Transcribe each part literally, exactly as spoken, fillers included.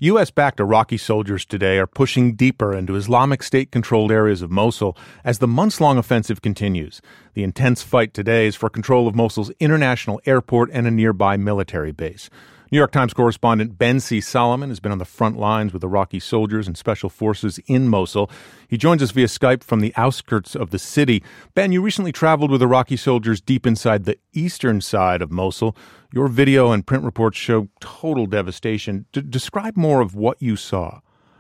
U S-backed Iraqi soldiers today are pushing deeper into Islamic State-controlled areas of Mosul as the months-long offensive continues. The intense fight today is for control of Mosul's international airport and a nearby military base. New York Times correspondent Ben C. Solomon has been on the front lines with Iraqi soldiers and special forces in Mosul. He joins us via Skype from the outskirts of the city. Ben, you recently traveled with Iraqi soldiers deep inside the eastern side of Mosul. Your video and print reports show total devastation. D- describe more of what you saw.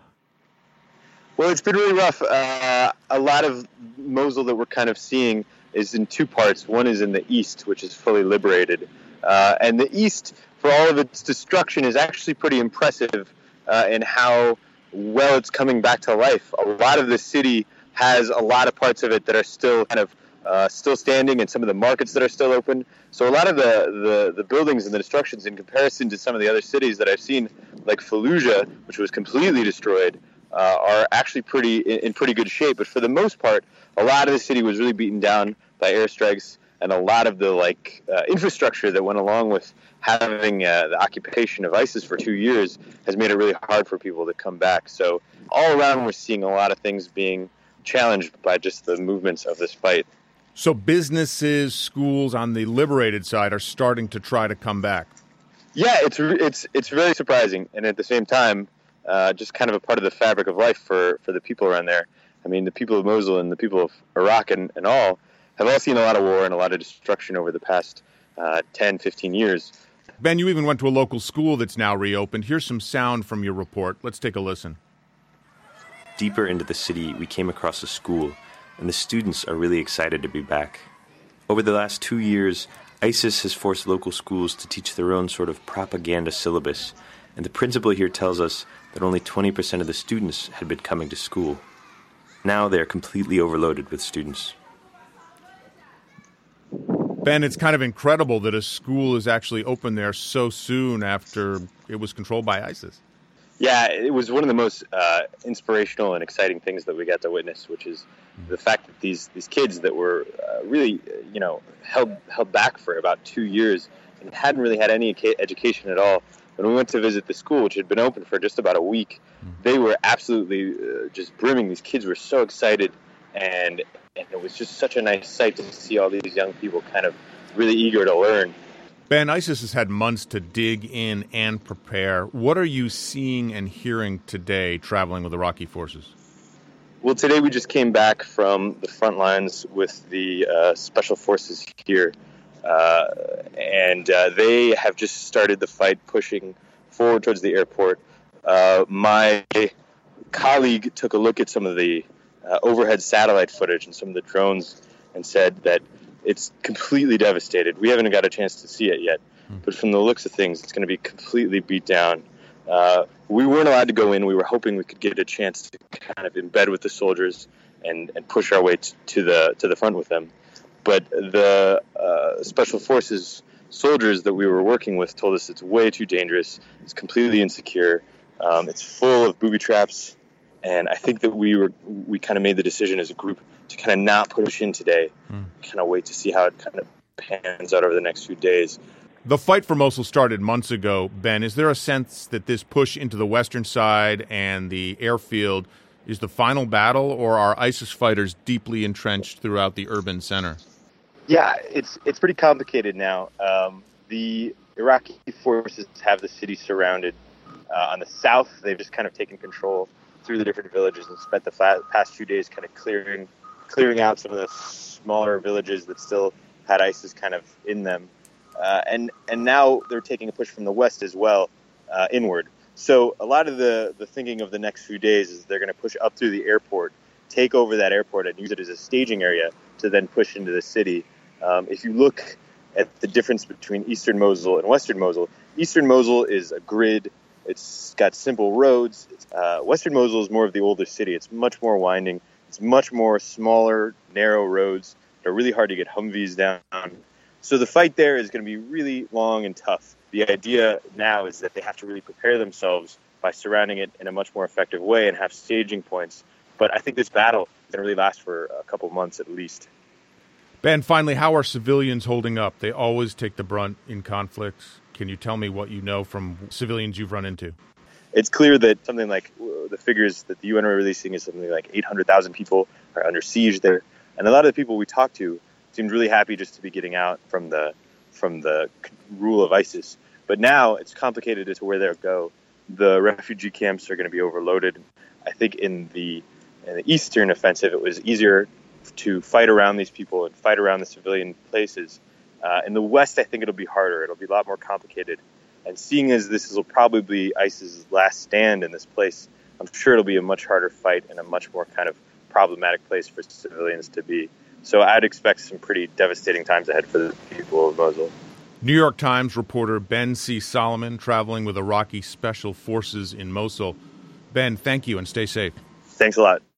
Well, it's been really rough. Uh, a lot of Mosul that we're kind of seeing is in two parts. One is in the east, which is fully liberated. Uh, and the east, for all of its destruction, is actually pretty impressive uh, in how well it's coming back to life. A lot of the city has a lot of parts of it that are still kind of uh, still standing, and some of the markets that are still open. So a lot of the, the, the buildings and the destructions, in comparison to some of the other cities that I've seen, like Fallujah, which was completely destroyed, uh, are actually pretty in, in pretty good shape. But for the most part, a lot of the city was really beaten down by airstrikes, and a lot of the like uh, infrastructure that went along with having uh, the occupation of ISIS for two years has made it really hard for people to come back. So all around, we're seeing a lot of things being challenged by just the movements of this fight. So businesses, schools on the liberated side are starting to try to come back. Yeah, it's it's it's very surprising, and at the same time, uh, just kind of a part of the fabric of life for, for the people around there. I mean, the people of Mosul and the people of Iraq and, and all have all seen a lot of war and a lot of destruction over the past uh, ten, fifteen years. Ben, you even went to a local school that's now reopened. Here's some sound from your report. Let's take a listen. Deeper into the city, we came across a school, and the students are really excited to be back. Over the last two years, ISIS has forced local schools to teach their own sort of propaganda syllabus, and the principal here tells us that only twenty percent of the students had been coming to school. Now they are completely overloaded with students. Ben, it's kind of incredible that a school is actually open there so soon after it was controlled by ISIS. Yeah, it was one of the most uh, inspirational and exciting things that we got to witness, which is the fact that these, these kids that were uh, really, you know, held held back for about two years and hadn't really had any education at all. When we went to visit the school, which had been open for just about a week, they were absolutely uh, just brimming. These kids were so excited, and and it was just such a nice sight to see all these young people kind of really eager to learn. Ben, ISIS has had months to dig in and prepare. What are you seeing and hearing today traveling with Iraqi forces? Well, today we just came back from the front lines with the uh, special forces here, uh, and uh, they have just started the fight, pushing forward towards the airport. Uh, my colleague took a look at some of the uh, overhead satellite footage and some of the drones and said that it's completely devastated. We haven't got a chance to see it yet, but from the looks of things, it's going to be completely beat down. Uh, we weren't allowed to go in. We were hoping we could get a chance to kind of embed with the soldiers and, and push our way t- to the to the front with them. But the uh, special forces soldiers that we were working with told us it's way too dangerous. It's completely insecure. Um, it's full of booby traps. And I think that we were we kind of made the decision as a group to kind of not push in today, mm. kind of wait to see how it kind of pans out over the next few days. The fight for Mosul started months ago, Ben. Is there a sense that this push into the western side and the airfield is the final battle, or are ISIS fighters deeply entrenched throughout the urban center? Yeah, it's it's pretty complicated now. Um, the Iraqi forces have the city surrounded. Uh, on the south, they've just kind of taken control through the different villages and spent the fa- past few days kind of clearing clearing out some of the smaller villages that still had ISIS kind of in them. Uh, and and now they're taking a push from the west as well, uh, inward. So a lot of the, the thinking of the next few days is they're going to push up through the airport, take over that airport and use it as a staging area to then push into the city. Um, if you look at the difference between eastern Mosul and western Mosul, eastern Mosul is a grid. It's got simple roads. Uh, western Mosul is more of the older city. It's much more winding. It's much more smaller, narrow roads. They're really hard to get Humvees down. So the fight there is going to be really long and tough. The idea now is that they have to really prepare themselves by surrounding it in a much more effective way and have staging points. But I think this battle is going to really last for a couple months at least. Ben, finally, how are civilians holding up? They always take the brunt in conflicts. Can you tell me what you know from civilians you've run into? it's clear that something like the figures that the U N are releasing is something like eight hundred thousand people are under siege there. And a lot of the people we talked to seemed really happy just to be getting out from the from the rule of ISIS. But now it's complicated as to where they'll go. The refugee camps are going to be overloaded. I think in the in the Eastern offensive, it was easier to fight around these people and fight around the civilian places. Uh, in the West, I think it'll be harder. It'll be a lot more complicated. And seeing as this will probably be ISIS's last stand in this place, I'm sure it'll be a much harder fight and a much more kind of problematic place for civilians to be. So I'd expect some pretty devastating times ahead for the people of Mosul. New York Times reporter Ben C. Solomon traveling with Iraqi Special Forces in Mosul. Ben, thank you and stay safe. Thanks a lot.